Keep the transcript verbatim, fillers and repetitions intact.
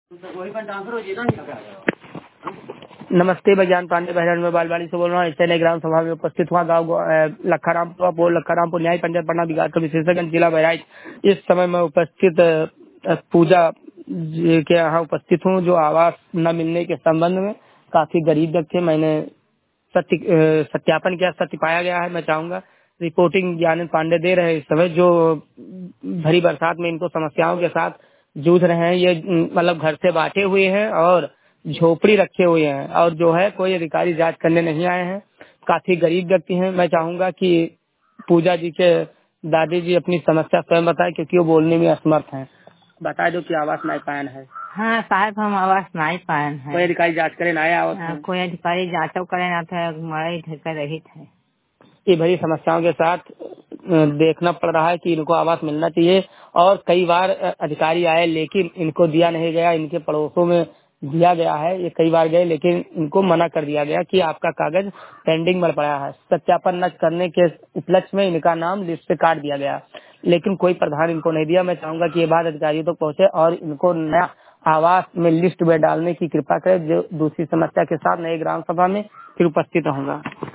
नमस्ते, मैं ज्ञान पांडे बहरन में बालवाड़ी से बोल रहा हूँ। इस नए ग्राम सभा में उपस्थित हुआ गाँव लखरामपुर लखरामपुर न्याय पंचायत पटना बिहार का विशेषज्ञ जिला बहराइच। इस समय मैं उपस्थित अ, पूजा जी के यहाँ उपस्थित हूँ, जो आवास न मिलने के संबंध में काफी गरीब व्यक्ति। मैंने सत्य अ, सत्यापन किया, सत्य पाया गया है। मैं चाहूंगा रिपोर्टिंग ज्ञान पांडे दे रहे हैं। इस समय जो भरी बरसात में इनको समस्याओं के साथ जूझ रहे हैं, ये मतलब घर से बांटे हुए हैं और झोपड़ी रखे हुए हैं, और जो है कोई अधिकारी जांच करने नहीं आए हैं। काफी गरीब व्यक्ति हैं। मैं चाहूंगा कि पूजा जी के दादी जी अपनी समस्या स्वयं बताएं, क्योंकि वो बोलने में असमर्थ हैं। बता दो कि आवास नहीं पायन है। हाँ साहब, हम आवास नहीं पायन है। कोई अधिकारी जांच करे ना आया? हाँ, कोई अधिकारी जांचो करे ना थे, मरे ढेकर रही थे। ये भरी समस्याओं के साथ अ, देखना पड़ रहा है कि इनको आवास मिलना चाहिए। और कई बार अ, अधिकारी आए लेकिन इनको दिया नहीं गया। इनके पड़ोसों में दिया गया है, ये कई बार गए लेकिन इनको मना कर दिया गया कि आपका कागज पेंडिंग में पड़ा है। सत्यापन न करने के उपलक्ष्य में इनका नाम लिस्ट से काट दिया गया, लेकिन कोई प्रावधान इनको नहीं दिया। मैं चाहूंगा कि ये बात अधिकारियों तक पहुंचे और इनको नया आवास में लिस्ट में डालने की कृपा करें। जो दूसरी समस्या के साथ नए ग्राम सभा में फिर उपस्थित रहूंगा।